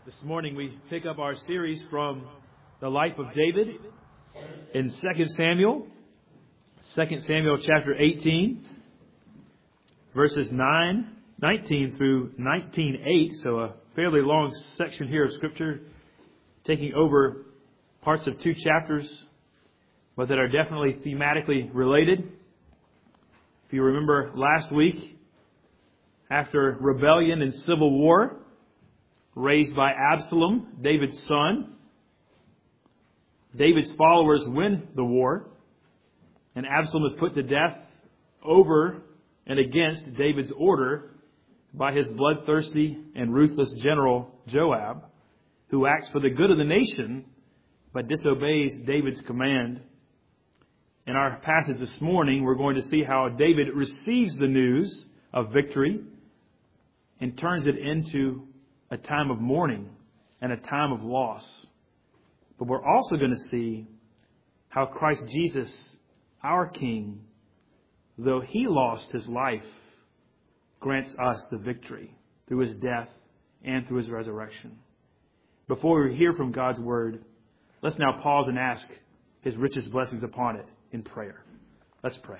This morning we pick up our series from the life of David in 2 Samuel. 2 Samuel chapter 18, verses 19 through 19:8. So a fairly long section here of Scripture, taking over parts of two chapters, but that are definitely thematically related. If you remember last week, after rebellion and civil war, raised by Absalom, David's son, David's followers win the war, and Absalom is put to death over and against David's order by his bloodthirsty and ruthless general Joab, who acts for the good of the nation but disobeys David's command. In our passage this morning, we're going to see how David receives the news of victory and turns it into a time of mourning and a time of loss. But we're also going to see how Christ Jesus, our King, though He lost His life, grants us the victory through His death and through His resurrection. Before we hear from God's Word, let's now pause and ask His richest blessings upon it in prayer. Let's pray.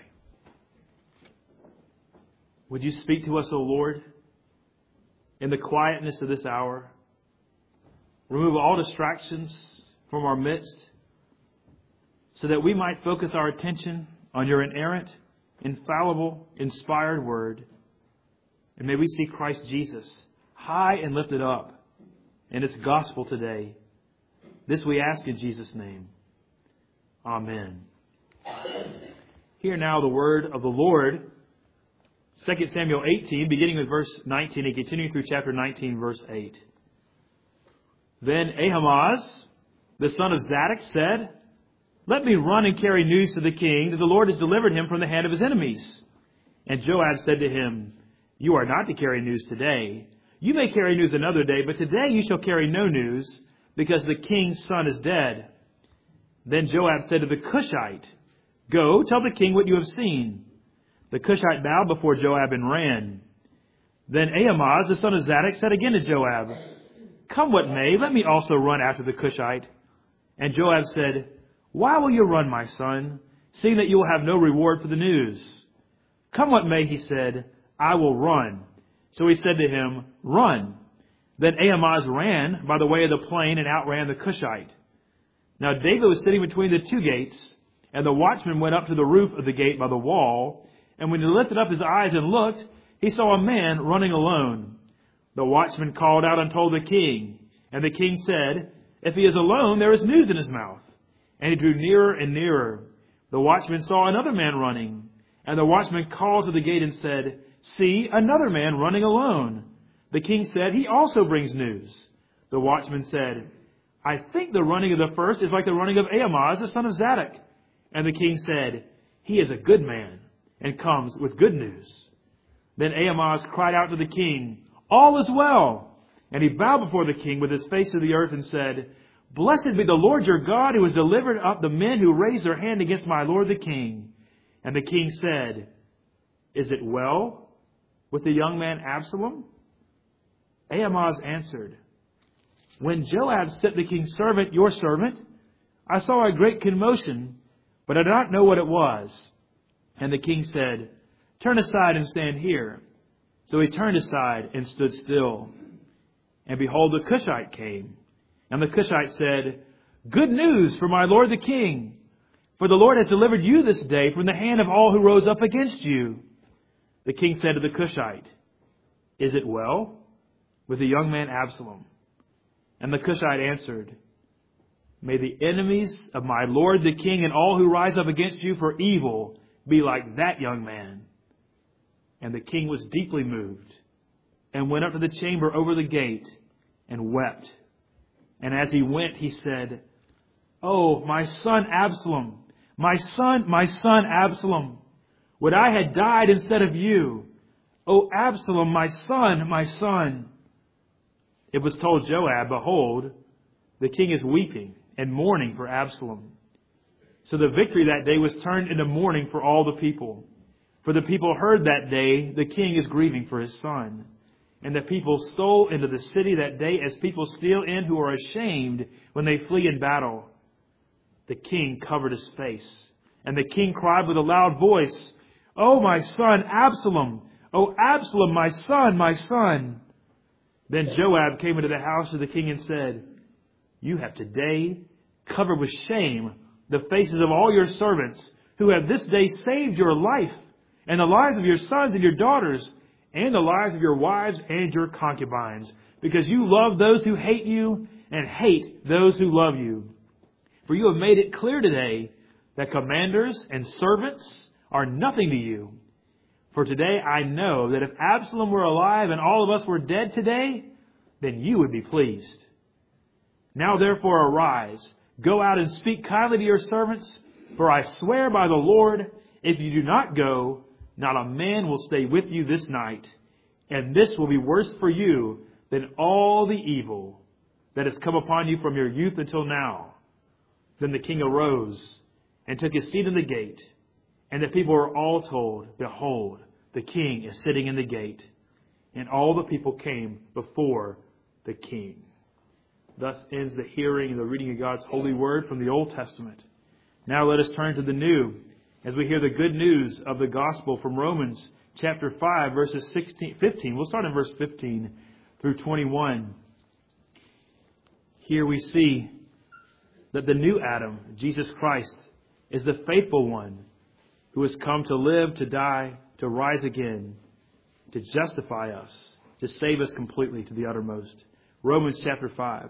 Would You speak to us, O Lord, in the quietness of this hour? Remove all distractions from our midst so that we might focus our attention on Your inerrant, infallible, inspired Word. And may we see Christ Jesus high and lifted up in its gospel today. This we ask in Jesus' name. Amen. Hear now the word of the Lord. 2 Samuel 18, beginning with verse 19 and continuing through chapter 19, verse 8. Then Ahimaaz, the son of Zadok, said, "Let me run and carry news to the king that the Lord has delivered him from the hand of his enemies." And Joab said to him, "You are not to carry news today. You may carry news another day, but today you shall carry no news, because the king's son is dead." Then Joab said to the Cushite, "Go, tell the king what you have seen." The Cushite bowed before Joab and ran. Then Ahimaaz, the son of Zadok, said again to Joab, "Come what may, let me also run after the Cushite." And Joab said, "Why will you run, my son, seeing that you will have no reward for the news?" "Come what may," he said, "I will run." So he said to him, "Run." Then Ahimaaz ran by the way of the plain and outran the Cushite. Now David was sitting between the two gates, and the watchman went up to the roof of the gate by the wall. And when he lifted up his eyes and looked, he saw a man running alone. The watchman called out and told the king. And the king said, "If he is alone, there is news in his mouth." And he drew nearer and nearer. The watchman saw another man running. And the watchman called to the gate and said, "See, another man running alone." The king said, "He also brings news." The watchman said, "I think the running of the first is like the running of Ahimaaz, the son of Zadok." And the king said, "He is a good man, and comes with good news." Then Ahimaaz cried out to the king, "All is well." And he bowed before the king with his face to the earth and said, "Blessed be the Lord your God, who has delivered up the men who raised their hand against my lord the king." And the king said, "Is it well with the young man Absalom?" Ahimaaz answered, "When Joab sent the king's servant, your servant, I saw a great commotion, but I did not know what it was." And the king said, "Turn aside and stand here." So he turned aside and stood still. And behold, the Cushite came. And the Cushite said, "Good news for my lord the king, for the Lord has delivered you this day from the hand of all who rose up against you." The king said to the Cushite, "Is it well with the young man Absalom?" And the Cushite answered, "May the enemies of my lord the king and all who rise up against you for evil be like that young man." And the king was deeply moved and went up to the chamber over the gate and wept. And as he went, he said, "Oh, my son Absalom, my son Absalom, would I had died instead of you. Oh, Absalom, my son, my son." It was told Joab, "Behold, the king is weeping and mourning for Absalom." So the victory that day was turned into mourning for all the people. For the people heard that day, the king is grieving for his son. And the people stole into the city that day as people steal in who are ashamed when they flee in battle. The king covered his face, and the king cried with a loud voice, "Oh, my son, Absalom! Oh, Absalom, my son, my son!" Then Joab came into the house of the king and said, "You have today covered with shame the faces of all your servants who have this day saved your life and the lives of your sons and your daughters and the lives of your wives and your concubines, because you love those who hate you and hate those who love you. For you have made it clear today that commanders and servants are nothing to you. For today I know that if Absalom were alive and all of us were dead today, then you would be pleased. Now therefore arise, go out and speak kindly to your servants, for I swear by the Lord, if you do not go, not a man will stay with you this night, and this will be worse for you than all the evil that has come upon you from your youth until now." Then the king arose and took his seat in the gate, and the people were all told, "Behold, the king is sitting in the gate." And all the people came before the king. Thus ends the hearing and the reading of God's holy word from the Old Testament. Now let us turn to the New as we hear the good news of the gospel from Romans chapter 5, verses 15. We'll start in verse 15 through 21. Here we see that the new Adam, Jesus Christ, is the faithful one who has come to live, to die, to rise again, to justify us, to save us completely to the uttermost. Romans chapter 5.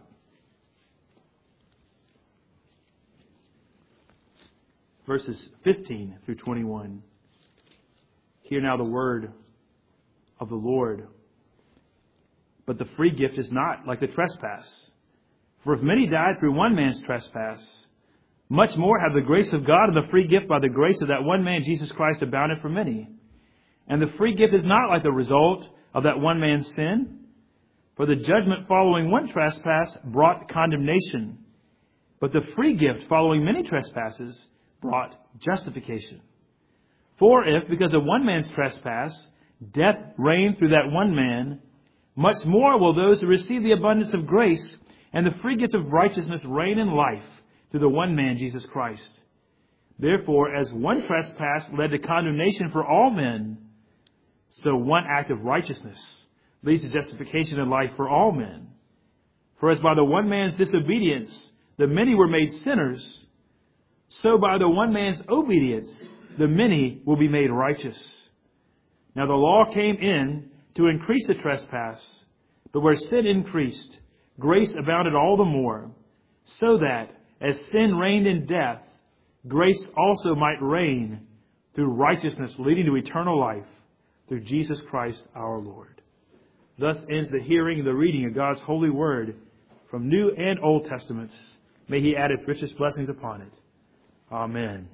Verses 15 through 21. Hear now the word of the Lord. But the free gift is not like the trespass. For if many died through one man's trespass, much more have the grace of God and the free gift by the grace of that one man, Jesus Christ, abounded for many. And the free gift is not like the result of that one man's sin. For the judgment following one trespass brought condemnation. But the free gift following many trespasses brought justification. For if, because of one man's trespass, death reigned through that one man, much more will those who receive the abundance of grace and the free gift of righteousness reign in life through the one man, Jesus Christ. Therefore, as one trespass led to condemnation for all men, so one act of righteousness leads to justification in life for all men. For as by the one man's disobedience the many were made sinners, so by the one man's obedience the many will be made righteous. Now the law came in to increase the trespass, but where sin increased, grace abounded all the more, so that as sin reigned in death, grace also might reign through righteousness leading to eternal life through Jesus Christ our Lord. Thus ends the hearing and the reading of God's holy word from New and Old Testaments. May He add its richest blessings upon it. Amen.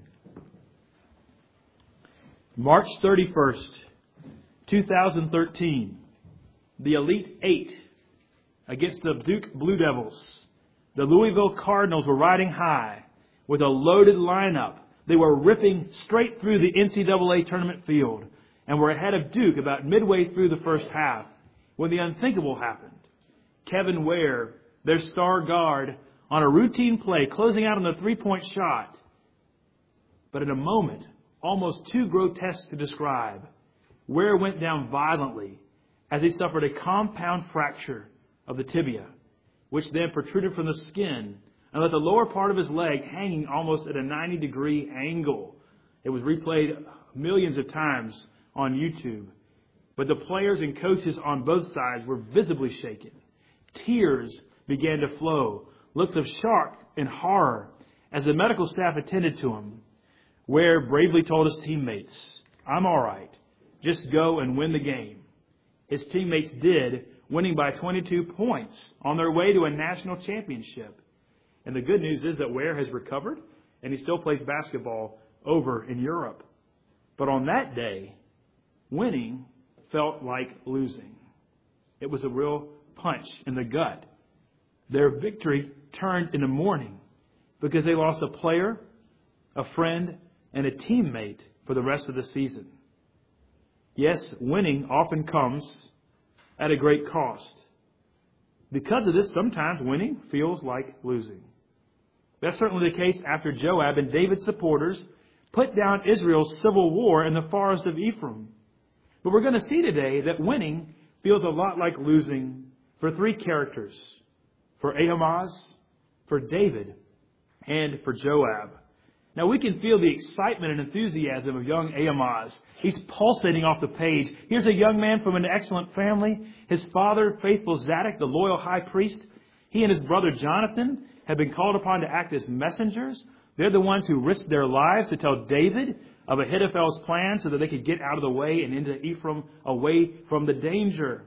March 31st, 2013. The Elite Eight against the Duke Blue Devils. The Louisville Cardinals were riding high with a loaded lineup. They were ripping straight through the NCAA tournament field and were ahead of Duke about midway through the first half when the unthinkable happened. Kevin Ware, their star guard, on a routine play, closing out on the three-point shot. But in a moment, almost too grotesque to describe, Ware went down violently as he suffered a compound fracture of the tibia, which then protruded from the skin and left the lower part of his leg hanging almost at a 90-degree angle. It was replayed millions of times on YouTube. But the players and coaches on both sides were visibly shaken. Tears began to flow, looks of shock and horror as the medical staff attended to him. Ware bravely told his teammates, "I'm all right. Just go and win the game." His teammates did, winning by 22 points on their way to a national championship. And the good news is that Ware has recovered and he still plays basketball over in Europe. But on that day, winning felt like losing. It was a real punch in the gut. Their victory turned into mourning because they lost a player, a friend, and a teammate for the rest of the season. Yes, winning often comes at a great cost. Because of this, sometimes winning feels like losing. That's certainly the case after Joab and David's supporters put down Israel's civil war in the forest of Ephraim. But we're going to see today that winning feels a lot like losing for three characters: for Ahimaaz, for David, and for Joab. Now we can feel the excitement and enthusiasm of young Ahimaaz. He's pulsating off the page. Here's a young man from an excellent family. His father, faithful Zadok, the loyal high priest. He and his brother Jonathan have been called upon to act as messengers. They're the ones who risked their lives to tell David of Ahithophel's plan so that they could get out of the way and into Ephraim away from the danger.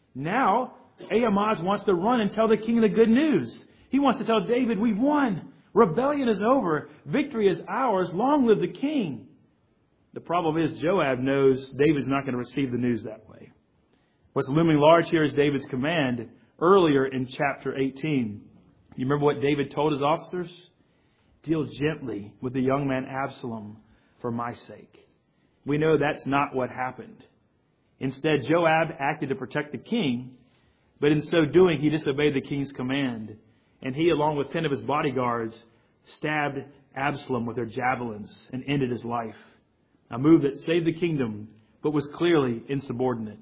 Now, Ahimaaz wants to run and tell the king the good news. He wants to tell David, we've won. Rebellion is over. Victory is ours. Long live the king. The problem is Joab knows David's not going to receive the news that way. What's looming large here is David's command earlier in chapter 18. You remember what David told his officers? Deal gently with the young man Absalom for my sake. We know that's not what happened. Instead, Joab acted to protect the king, but in so doing, he disobeyed the king's command. And he, along with 10 of his bodyguards, stabbed Absalom with their javelins and ended his life. A move that saved the kingdom, but was clearly insubordinate.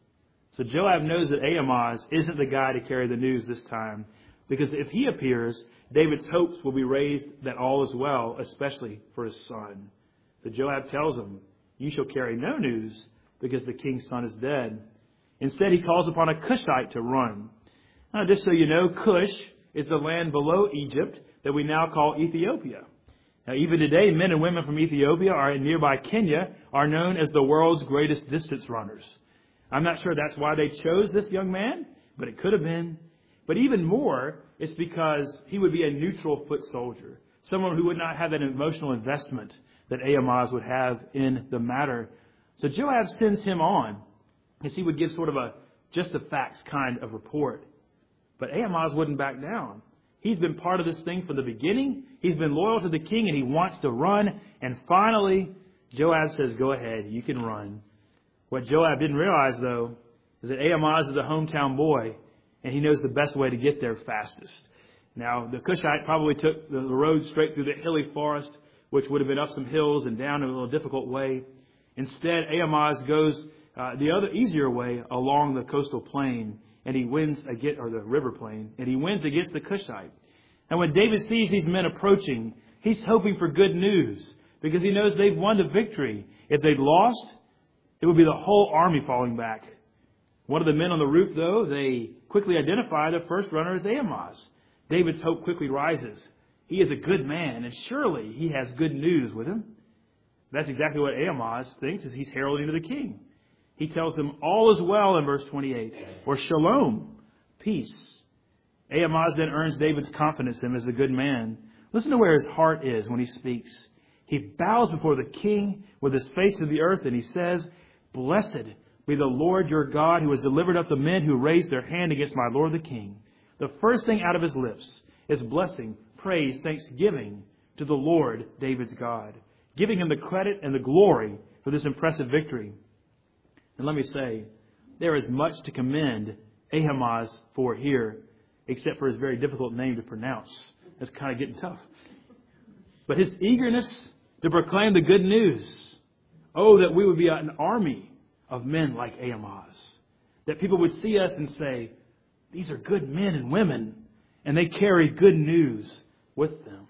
So Joab knows that Ahimaaz isn't the guy to carry the news this time, because if he appears, David's hopes will be raised that all is well, especially for his son. So Joab tells him, you shall carry no news, because the king's son is dead. Instead, he calls upon a Cushite to run. Now, just so you know, Cush is the land below Egypt that we now call Ethiopia. Now, even today, men and women from Ethiopia or in nearby Kenya are known as the world's greatest distance runners. I'm not sure that's why they chose this young man, but it could have been. But even more, it's because he would be a neutral foot soldier, someone who would not have that emotional investment that Ahimaaz would have in the matter. So Joab sends him on, as he would give sort of a just the facts kind of report. But Ahimaaz wouldn't back down. He's been part of this thing from the beginning. He's been loyal to the king, and he wants to run. And finally, Joab says, go ahead, you can run. What Joab didn't realize, though, is that Ahimaaz is a hometown boy, and he knows the best way to get there fastest. Now, the Cushite probably took the road straight through the hilly forest, which would have been up some hills and down a little difficult way. Instead, Ahimaaz goes the other easier way along the coastal plain, and he wins or the river plain, and he wins against the Cushite. And when David sees these men approaching, he's hoping for good news, because he knows they've won the victory. If they'd lost, it would be the whole army falling back. One of the men on the roof, though, they quickly identify the first runner as Ahimaaz. David's hope quickly rises. He is a good man, and surely he has good news with him. That's exactly what Ahimaaz thinks as he's heralding to the king. He tells him, all is well in verse 28, or shalom, peace. Ahimaaz then earns David's confidence in him as a good man. Listen to where his heart is when he speaks. He bows before the king with his face to the earth, and he says, blessed be the Lord your God, who has delivered up the men who raised their hand against my lord the king. The first thing out of his lips is blessing, praise, thanksgiving to the Lord, David's God, giving him the credit and the glory for this impressive victory. And let me say, there is much to commend Ahimaaz for here, except for his very difficult name to pronounce. That's kind of getting tough. But his eagerness to proclaim the good news. Oh, that we would be an army of men like Ahimaaz. That people would see us and say, these are good men and women, and they carry good news with them.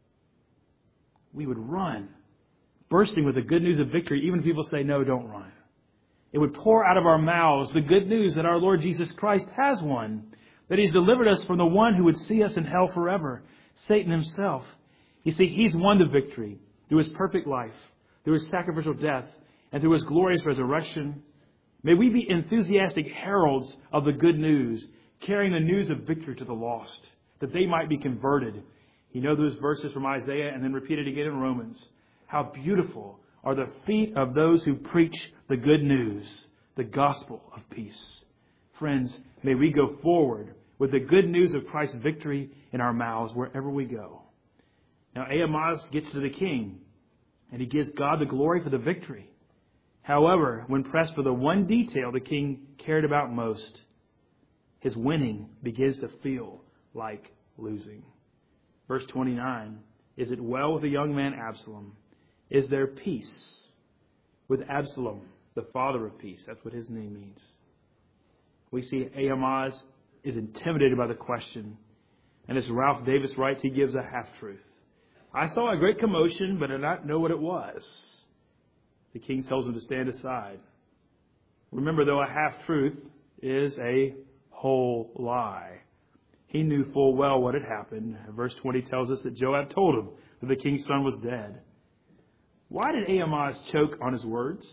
We would run, bursting with the good news of victory, even if people say, no, don't run. It would pour out of our mouths the good news that our Lord Jesus Christ has won, that He's delivered us from the one who would see us in hell forever, Satan himself. You see, He's won the victory through His perfect life, through His sacrificial death, and through His glorious resurrection. May we be enthusiastic heralds of the good news, carrying the news of victory to the lost, that they might be converted. You know those verses from Isaiah and then repeated again in Romans. How beautiful are the feet of those who preach the good news, the gospel of peace. Friends, may we go forward with the good news of Christ's victory in our mouths wherever we go. Now Ahimaaz gets to the king, and he gives God the glory for the victory. However, when pressed for the one detail the king cared about most, his winning begins to feel like losing. Verse 29, is it well with the young man Absalom? Is there peace with Absalom, the father of peace? That's what his name means. We see Ahimaaz is intimidated by the question. And as Ralph Davis writes, he gives a half-truth. I saw a great commotion, but I did not know what it was. The king tells him to stand aside. Remember, though, a half-truth is a whole lie. He knew full well what had happened. Verse 20 tells us that Joab told him that the king's son was dead. Why did Ahimaaz choke on his words?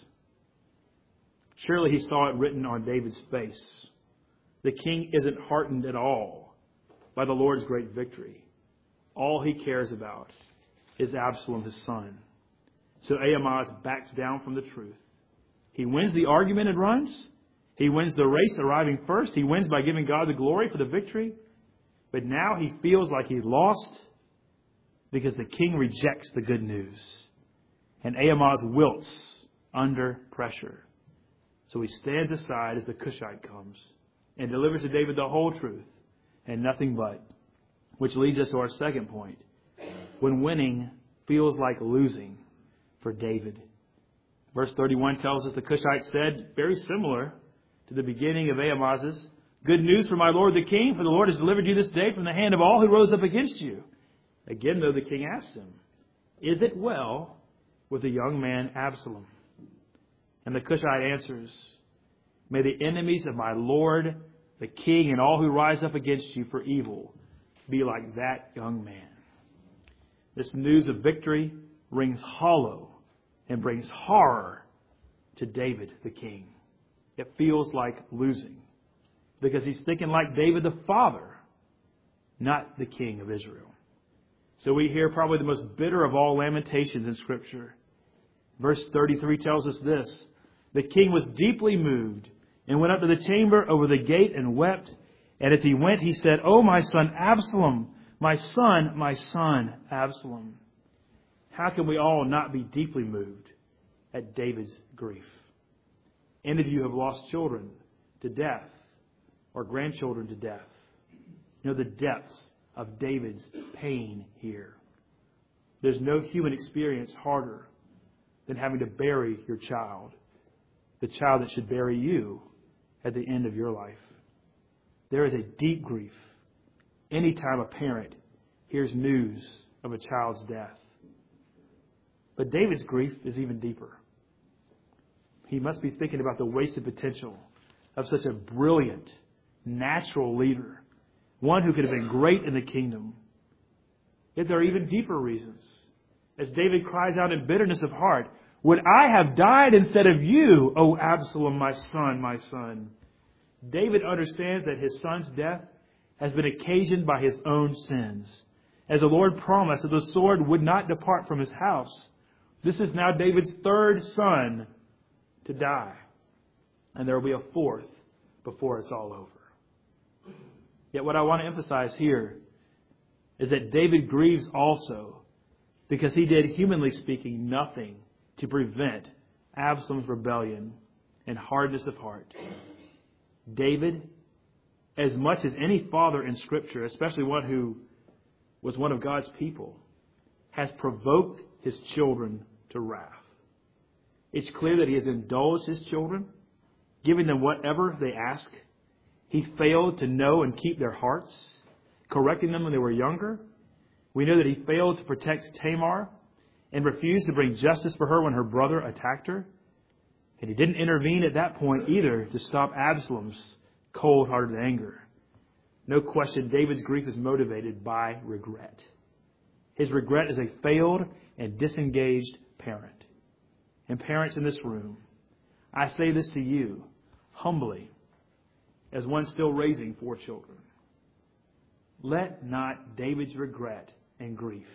Surely he saw it written on David's face. The king isn't heartened at all by the Lord's great victory. All he cares about is Absalom, his son. So Ahimaaz backs down from the truth. He wins the argument and runs. He wins the race, arriving first. He wins by giving God the glory for the victory. But now he feels like he's lost because the king rejects the good news. And Ahimaaz wilts under pressure. So he stands aside as the Cushite comes and delivers to David the whole truth and nothing but. Which leads us to our second point. When winning feels like losing for David. Verse 31 tells us the Cushite said, very similar to the beginning of Ahimaaz's, good news for my lord the king, for the Lord has delivered you this day from the hand of all who rose up against you. Again, though, the king asked him, is it well with the young man Absalom? And the Cushite answers, may the enemies of my lord the king and all who rise up against you for evil be like that young man. This news of victory rings hollow and brings horror to David the king. It feels like losing because he's thinking like David the father, not the king of Israel. So we hear probably the most bitter of all lamentations in Scripture. Verse 33 tells us this. The king was deeply moved and went up to the chamber over the gate and wept. And as he went, he said, "Oh, my son Absalom, my son Absalom." How can we all not be deeply moved at David's grief? Any of you have lost children to death or grandchildren to death. You know the depths of David's pain here. There's no human experience harder than having to bury your child, the child that should bury you at the end of your life. There is a deep grief anytime a parent hears news of a child's death. But David's grief is even deeper. He must be thinking about the wasted potential of such a brilliant, natural leader, one who could have been great in the kingdom. Yet there are even deeper reasons. As David cries out in bitterness of heart, "Would I have died instead of you, O Absalom, my son, my son?" David understands that his son's death has been occasioned by his own sins. As the Lord promised that the sword would not depart from his house, this is now David's third son to die. And there will be a fourth before it's all over. Yet what I want to emphasize here is that David grieves also because he did, humanly speaking, nothing to prevent Absalom's rebellion and hardness of heart. David, as much as any father in Scripture, especially one who was one of God's people, has provoked his children to wrath. It's clear that he has indulged his children, giving them whatever they ask. He failed to know and keep their hearts, correcting them when they were younger. We know that he failed to protect Tamar and refused to bring justice for her when her brother attacked her. And he didn't intervene at that point either to stop Absalom's cold-hearted anger. No question, David's grief is motivated by regret. His regret is a failed and disengaged parent. And parents in this room, I say this to you humbly, as one still raising 4 children. Let not David's regret and grief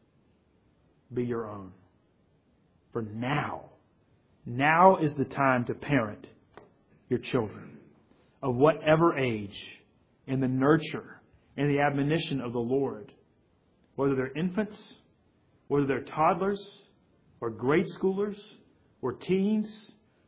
be your own. For now is the time to parent your children of whatever age in the nurture and the admonition of the Lord. Whether they're infants, whether they're toddlers or grade schoolers or teens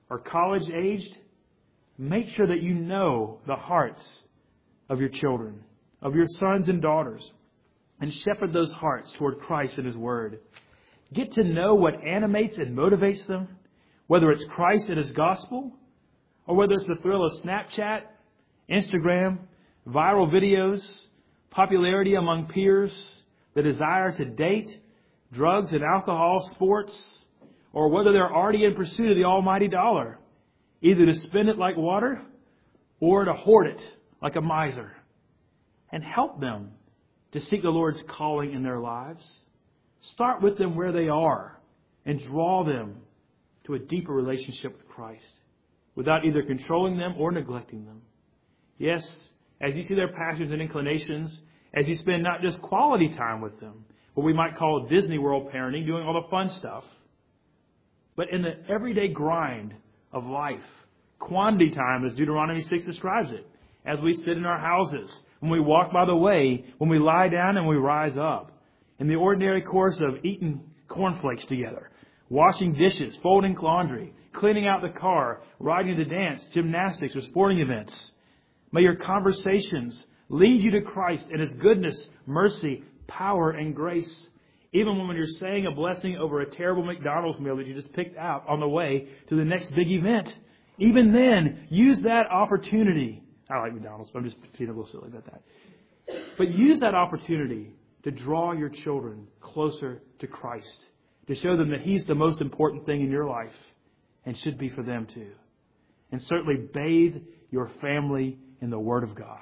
or college aged, make sure that you know the hearts of your children, of your sons and daughters, and shepherd those hearts toward Christ and His Word. Get to know what animates and motivates them, whether it's Christ and His gospel, or whether it's the thrill of Snapchat, Instagram, viral videos, popularity among peers, the desire to date, drugs and alcohol, sports, or whether they're already in pursuit of the almighty dollar, either to spend it like water or to hoard it like a miser. And help them to seek the Lord's calling in their lives. Start with them where they are and draw them to a deeper relationship with Christ without either controlling them or neglecting them. Yes, as you see their passions and inclinations, as you spend not just quality time with them, what we might call Disney World parenting, doing all the fun stuff, but in the everyday grind of life, quantity time, as Deuteronomy 6 describes it, as we sit in our houses, when we walk by the way, when we lie down and we rise up, in the ordinary course of eating cornflakes together, washing dishes, folding laundry, cleaning out the car, riding to dance, gymnastics, or sporting events. May your conversations lead you to Christ and His goodness, mercy, power, and grace. Even when you're saying a blessing over a terrible McDonald's meal that you just picked out on the way to the next big event. Even then, use that opportunity. I like McDonald's, but I'm just being a little silly about that. But use that opportunity to draw your children closer to Christ, to show them that He's the most important thing in your life and should be for them too. And certainly bathe your family in the Word of God.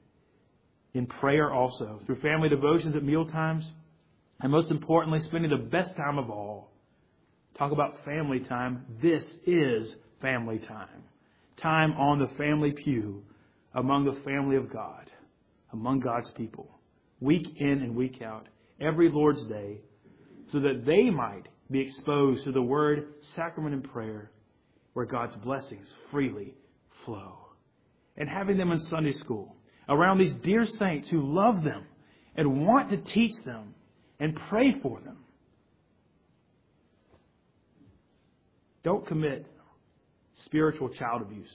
In prayer also, through family devotions at meal times, and most importantly, spending the best time of all. Talk about family time. This is family time. Time on the family pew among the family of God, among God's people, week in and week out, every Lord's Day, so that they might be exposed to the Word, sacrament, and prayer, where God's blessings freely flow. And having them in Sunday school, around these dear saints who love them and want to teach them and pray for them. Don't commit spiritual child abuse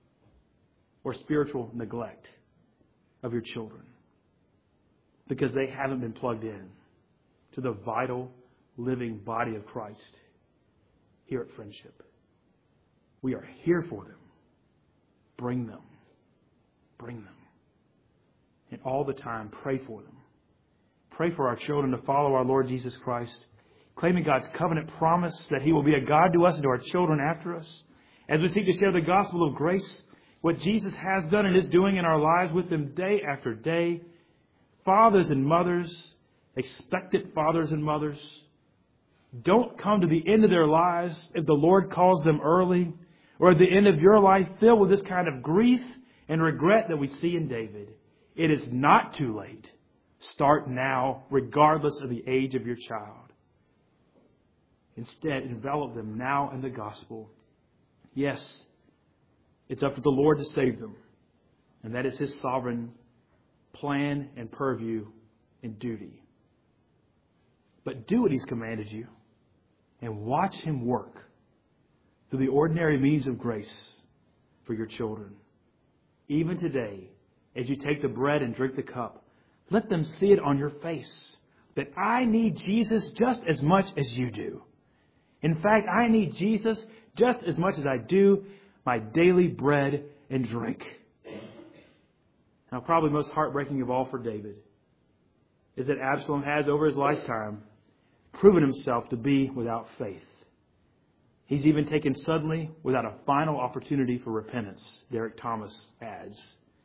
or spiritual neglect of your children because they haven't been plugged in to the vital, living body of Christ here at Friendship. We are here for them. Bring them. Bring them. And all the time, pray for them. Pray for our children to follow our Lord Jesus Christ, claiming God's covenant promise that He will be a God to us and to our children after us. As we seek to share the gospel of grace, what Jesus has done and is doing in our lives with them day after day, fathers and mothers, expectant fathers and mothers, don't come to the end of their lives if the Lord calls them early, or at the end of your life filled with this kind of grief and regret that we see in David. It is not too late. Start now, regardless of the age of your child. Instead, envelop them now in the gospel. Yes, it's up to the Lord to save them. And that is His sovereign plan and purview and duty. But do what He's commanded you and watch Him work through the ordinary means of grace for your children. Even today, as you take the bread and drink the cup, let them see it on your face that I need Jesus just as much as you do. In fact, I need Jesus just as much as I do my daily bread and drink. Now, probably most heartbreaking of all for David is that Absalom has, over his lifetime, proven himself to be without faith. He's even taken suddenly without a final opportunity for repentance, Derek Thomas adds.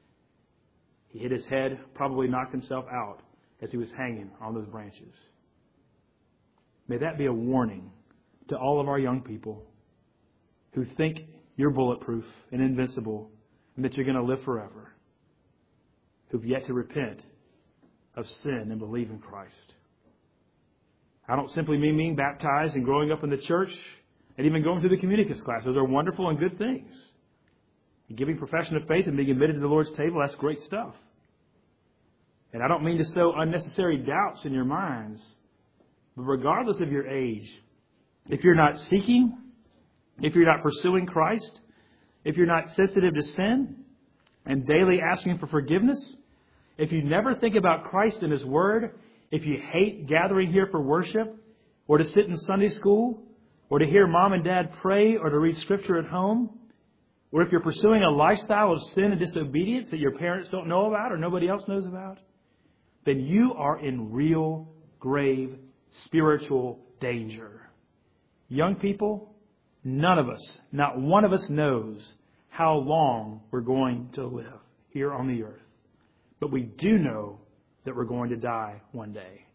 He hit his head, probably knocked himself out as he was hanging on those branches. May that be a warning to all of our young people who think you're bulletproof and invincible and that you're going to live forever, who've yet to repent of sin and believe in Christ. I don't simply mean being baptized and growing up in the church and even going through the communicants class. Those are wonderful and good things. Giving profession of faith and being admitted to the Lord's table, that's great stuff. And I don't mean to sow unnecessary doubts in your minds, but regardless of your age, if you're not seeking if you're not pursuing Christ, if you're not sensitive to sin and daily asking for forgiveness, if you never think about Christ and His Word, if you hate gathering here for worship or to sit in Sunday school or to hear mom and dad pray or to read Scripture at home, or if you're pursuing a lifestyle of sin and disobedience that your parents don't know about or nobody else knows about, then you are in real, grave, spiritual danger. Young people, none of us, not one of us knows how long we're going to live here on the earth. But we do know that we're going to die one day.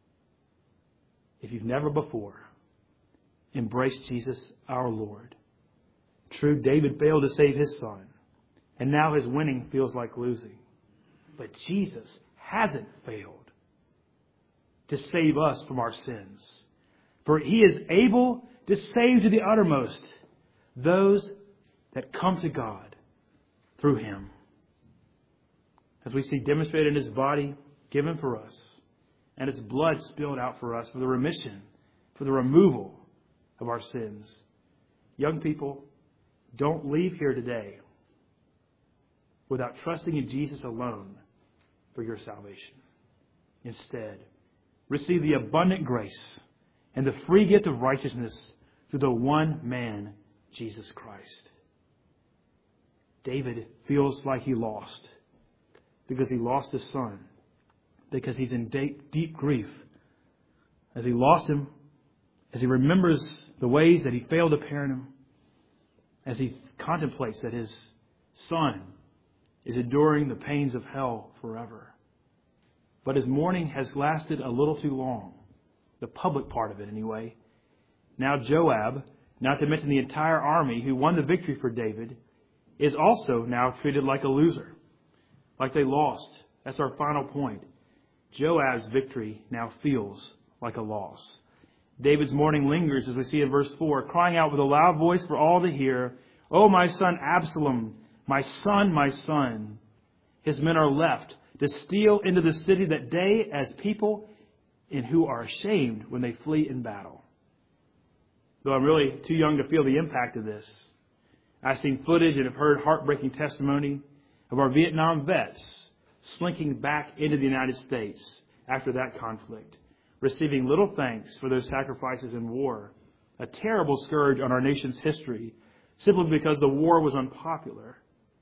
If you've never before embraced Jesus our Lord, true, David failed to save his son, and now his winning feels like losing. But Jesus hasn't failed to save us from our sins. For He is able to save to the uttermost those that come to God through Him. As we see demonstrated in His body given for us, and His blood spilled out for us for the remission, for the removal of our sins. Young people, don't leave here today without trusting in Jesus alone for your salvation. Instead, receive the abundant grace and the free gift of righteousness through the one man, Jesus Christ. David feels like he lost because he lost his son, because he's in deep grief. As he lost him, as he remembers the ways that he failed to parent him, as he contemplates that his son is enduring the pains of hell forever. But his mourning has lasted a little too long. The public part of it, anyway. Now Joab, not to mention the entire army who won the victory for David, is also now treated like a loser. Like they lost. That's our final point. Joab's victory now feels like a loss. David's mourning lingers, as we see in verse 4, crying out with a loud voice for all to hear, "O my son Absalom, my son, my son." His men are left to steal into the city that day as people in who are ashamed when they flee in battle. Though I'm really too young to feel the impact of this, I've seen footage and have heard heartbreaking testimony of our Vietnam vets slinking back into the United States after that conflict, receiving little thanks for those sacrifices in war, a terrible scourge on our nation's history, simply because the war was unpopular.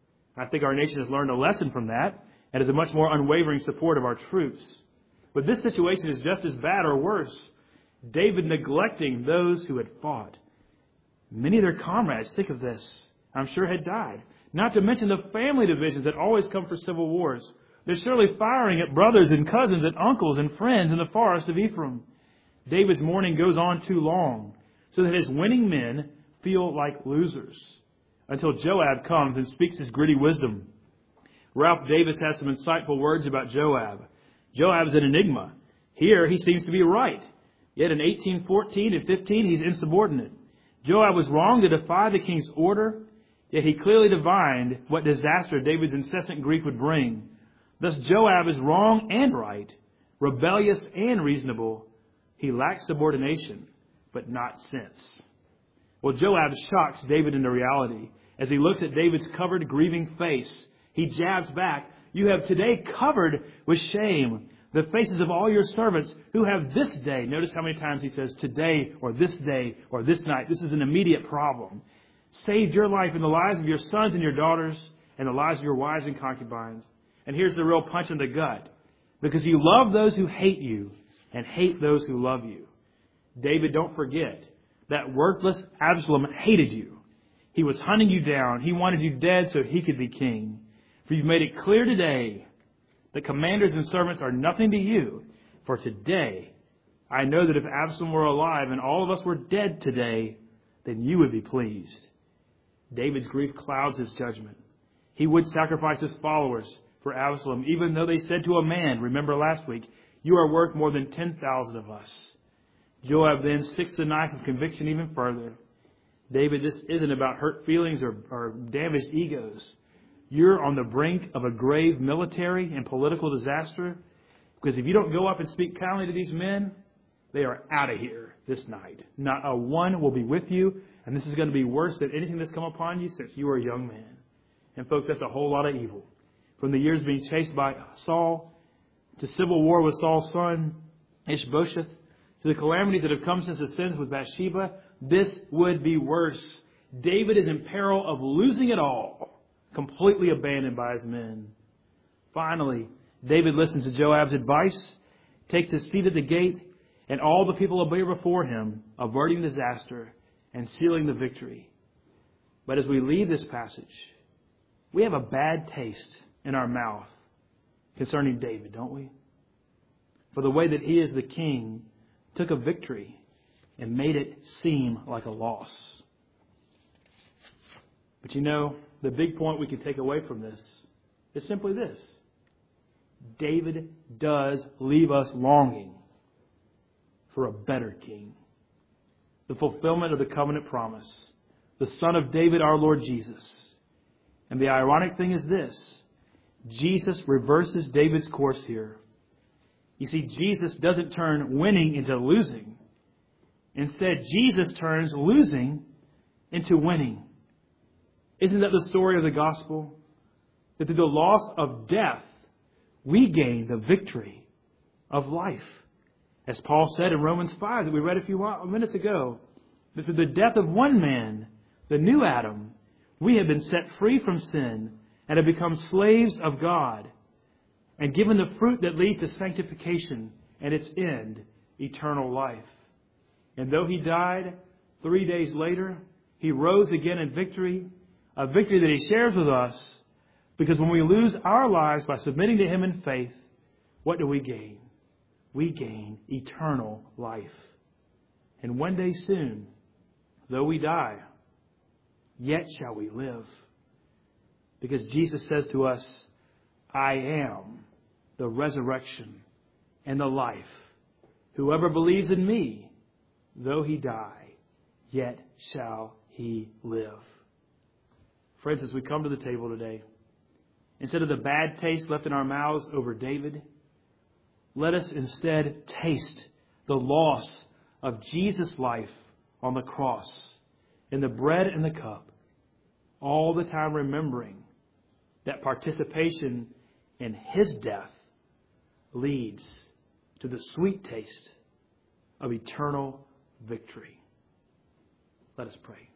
I think our nation has learned a lesson from that and is a much more unwavering support of our troops. But this situation is just as bad or worse. David neglecting those who had fought. Many of their comrades, think of this, I'm sure had died. Not to mention the family divisions that always come for civil wars. They're surely firing at brothers and cousins and uncles and friends in the forest of Ephraim. David's mourning goes on too long, so that his winning men feel like losers, until Joab comes and speaks his gritty wisdom. Ralph Davis has some insightful words about Joab. Joab is an enigma. Here he seems to be right. Yet in 18:14 and 15 he's insubordinate. Joab was wrong to defy the king's order, yet he clearly divined what disaster David's incessant grief would bring. Thus Joab is wrong and right, rebellious and reasonable. He lacks subordination, but not sense. Well, Joab shocks David into reality. As he looks at David's covered, grieving face, he jabs back, "You have today covered with shame the faces of all your servants who have this day," notice how many times he says today or this day or this night. This is an immediate problem. "Saved your life and the lives of your sons and your daughters and the lives of your wives and concubines." And here's the real punch in the gut. "Because you love those who hate you and hate those who love you." David, don't forget that worthless Absalom hated you. He was hunting you down. He wanted you dead so he could be king. For you've made it clear today that commanders and servants are nothing to you. For today, I know that if Absalom were alive and all of us were dead today, then you would be pleased. David's grief clouds his judgment. He would sacrifice his followers for Absalom, even though they said to a man, remember last week, "You are worth more than 10,000 of us." Joab then sticks the knife of conviction even further. "David, this isn't about hurt feelings or damaged egos. You're on the brink of a grave military and political disaster, because if you don't go up and speak kindly to these men, They are out of here this night. Not a one will be with you, and this is going to be worse than anything that's come upon you since you were a young man. And folks, that's a whole lot of evil. From the years being chased by Saul, to civil war with Saul's son, Ishbosheth, to the calamities that have come since the sins with Bathsheba, this would be worse. David is in peril of losing it all, completely abandoned by his men. Finally, David listens to Joab's advice, takes his seat at the gate, and all the people appear before him, averting disaster and sealing the victory. But as we leave this passage, we have a bad taste in our mouth concerning David, don't we? For the way that he is the king took a victory and made it seem like a loss. But you know, the big point we can take away from this is simply this. David does leave us longing for a better king. The fulfillment of the covenant promise. The Son of David, our Lord Jesus. And the ironic thing is this. Jesus reverses David's course here. You see, Jesus doesn't turn winning into losing. Instead, Jesus turns losing into winning. Isn't that the story of the gospel? That through the loss of death, we gain the victory of life. As Paul said in Romans 5 that we read a few minutes ago, that through the death of one man, the new Adam, we have been set free from sin and have become slaves of God and given the fruit that leads to sanctification and its end, eternal life. And though he died 3 days later, he rose again in victory, a victory that he shares with us, because when we lose our lives by submitting to him in faith, what do we gain? We gain eternal life. And one day soon, though we die, yet shall we live. Because Jesus says to us, I am the resurrection and the life. Whoever believes in me, though he die, yet shall he live. Friends, as we come to the table today, instead of the bad taste left in our mouths over David, let us instead taste the loss of Jesus' life on the cross in the bread and the cup, all the time remembering that participation in his death leads to the sweet taste of eternal victory. Let us pray.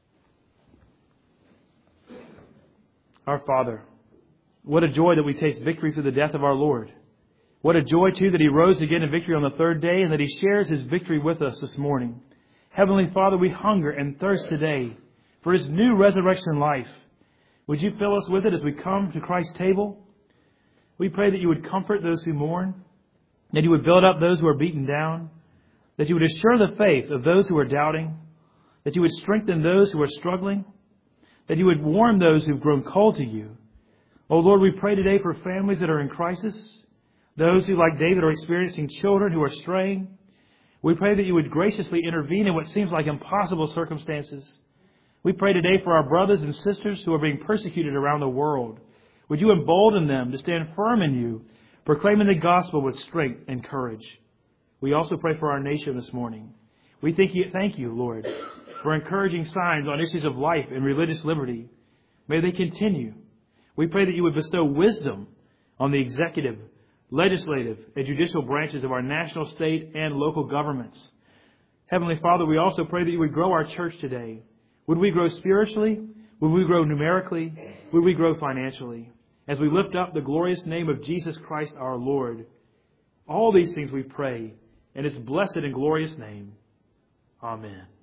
Our Father, what a joy that we taste victory through the death of our Lord. What a joy, too, that he rose again in victory on the third day and that he shares his victory with us this morning. Heavenly Father, we hunger and thirst today for his new resurrection life. Would you fill us with it as we come to Christ's table? We pray that you would comfort those who mourn, that you would build up those who are beaten down, that you would assure the faith of those who are doubting, that you would strengthen those who are struggling, that you would warm those who've grown cold to you. Oh Lord, we pray today for families that are in crisis, those who, like David, are experiencing children who are straying. We pray that you would graciously intervene in what seems like impossible circumstances. We pray today for our brothers and sisters who are being persecuted around the world. Would you embolden them to stand firm in you, proclaiming the gospel with strength and courage. We also pray for our nation this morning. We thank you, Lord, for encouraging signs on issues of life and religious liberty. May they continue. We pray that you would bestow wisdom on the executive, legislative, and judicial branches of our national, state, and local governments. Heavenly Father, we also pray that you would grow our church today. Would we grow spiritually? Would we grow numerically? Would we grow financially? As we lift up the glorious name of Jesus Christ our Lord. All these things we pray in his blessed and glorious name. Amen.